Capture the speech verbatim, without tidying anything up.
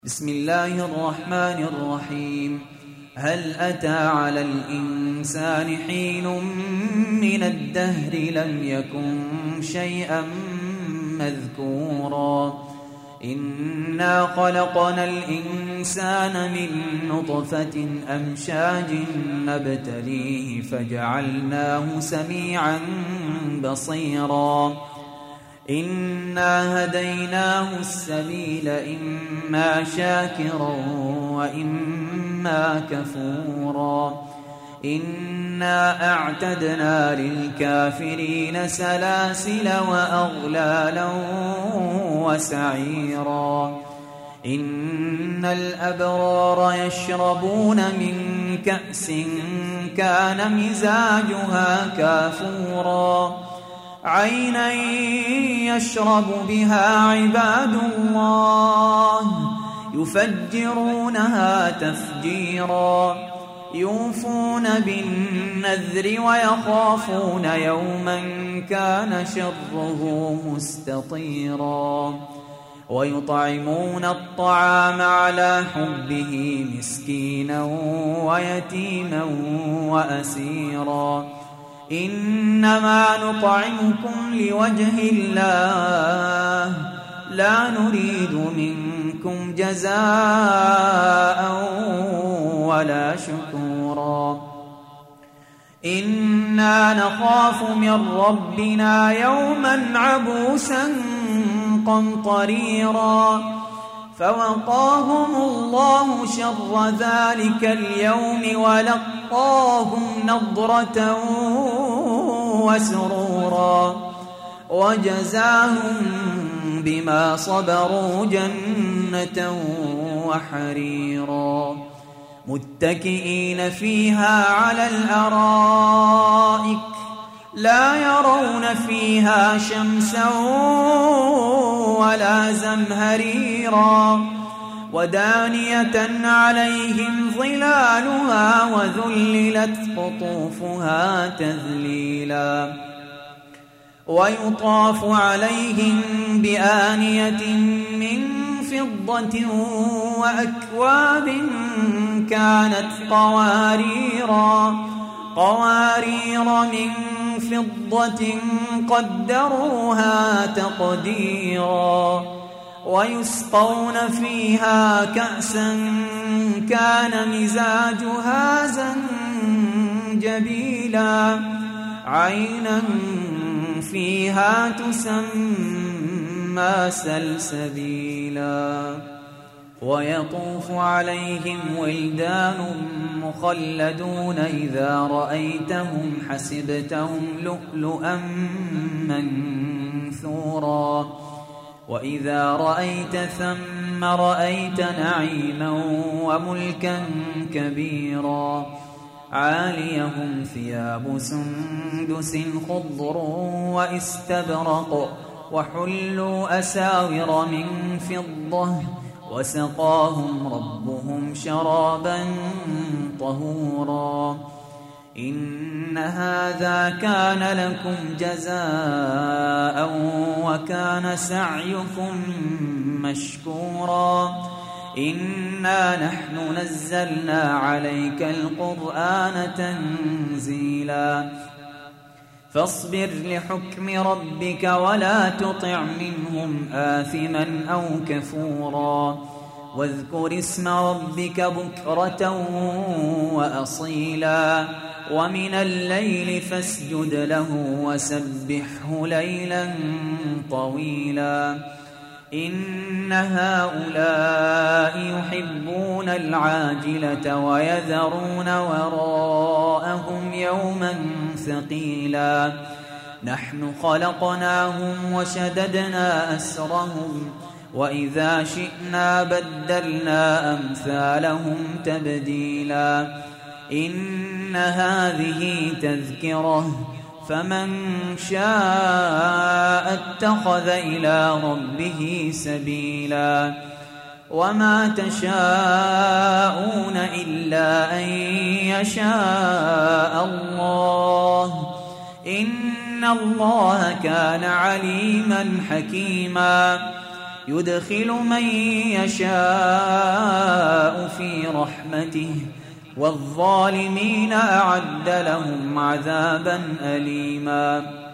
بسم الله الرحمن الرحيم. هل أتى على الإنسان حين من الدهر لم يكن شيئا مذكورا إنا خلقنا الإنسان من نطفة أمشاج نبتليه فجعلناه سميعا بصيرا إنا هديناه السبيل إما شاكرا وإما كفورا إنا أعتدنا للكافرين سلاسل وأغلالا وسعيرا إن الأبرار يشربون من كأس كان مزاجها كافورا عينا يشرب بها عباد الله يفجرونها تفجيرا يوفون بالنذر ويخافون يوما كان شره مستطيرا ويطعمون الطعام على حبه مسكينا ويتيما وأسيرا إنما نطعمكم لوجه الله لا نريد منكم جزاء ولا شكورا إنا نخاف من ربنا يوما عبوسا قمطريرا فوقاهم الله شر ذلك اليوم ولقاهم نضرة وسرورا وجزاهم بما صبروا جنة وحريرا متكئين فيها على الأرائك لا يرون فيها شمسا ولا زمهريرا ودانية عليهم ظلالها وذللت قطوفها تذليلا ويطاف عليهم بآنية من فضة وأكواب كانت قواريرا قوارير من فضة قدروها تقديرا ويسقون فيها كأسا كان مزاجها زنجبيلا عينا فيها تسمى سلسبيلا ويطوف عليهم ولدان مخلدون إذا رأيتهم حسبتهم لؤلؤا منثورا وإذا رأيت ثم رأيت نعيما وملكا كبيرا عاليهم ثياب سندس خضر واستبرق وحلوا أساور من فضة وسقاهم ربهم شرابا طهورا إن هذا كان لكم جزاء وكان سعيكم مشكورا إنا نحن نزلنا عليك القرآن تنزيلا فاصبر لحكم ربك ولا تطع منهم آثما أو كفورا واذكر اسم ربك بكرة وأصيلا ومن الليل فاسجد له وسبحه ليلا طويلا إن هؤلاء يحبون العاجلة ويذرون وراءهم يوما ثقيلا نحن خلقناهم وشددنا أسرهم وإذا شئنا بدلنا أمثالهم تبديلا إن هذه تذكرة فمن شاء اتخذ إلى ربه سبيلا وما تشاءون إلا أن يشاء الله إن الله كان عليما حكيما يدخل من يشاء في رحمته والظالمين أعد لهم عذابا أليما